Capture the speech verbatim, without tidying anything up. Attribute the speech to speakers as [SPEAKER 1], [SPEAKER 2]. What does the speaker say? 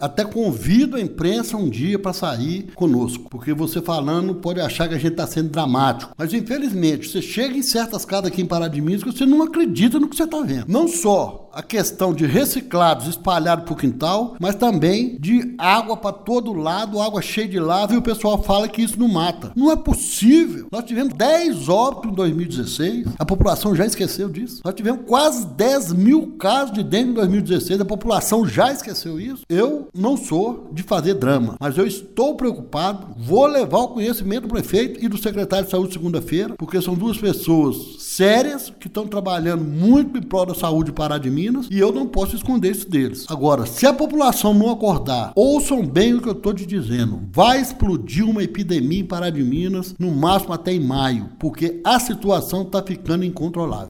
[SPEAKER 1] até convido a imprensa um dia para sair conosco, porque você falando pode achar que a gente está sendo dramático, mas infelizmente você chega em certas casas aqui em Pará de Minas que você não acredita no que você está vendo. Não só a questão de reciclados espalhados por quintal, mas também de água para todo lado, água cheia de lava, e o pessoal fala que isso não mata. Não é possível. Nós tivemos dez óbitos em dois mil e dezesseis, a população já esqueceu disso. Nós tivemos quase dez mil casos de dengue em dois mil e dezesseis, a população já esqueceu isso. Eu não sou de fazer drama, mas eu estou preocupado, vou levar o conhecimento do prefeito e do secretário de saúde segunda-feira, porque são duas pessoas sérias que estão trabalhando muito em prol da saúde de Pará de Minas, e eu não posso esconder isso deles. Agora, se a população não acordar, ouçam bem o que eu estou te dizendo, vai explodir uma epidemia em Pará de Minas, no máximo até em maio, porque a situação está ficando incontrolável.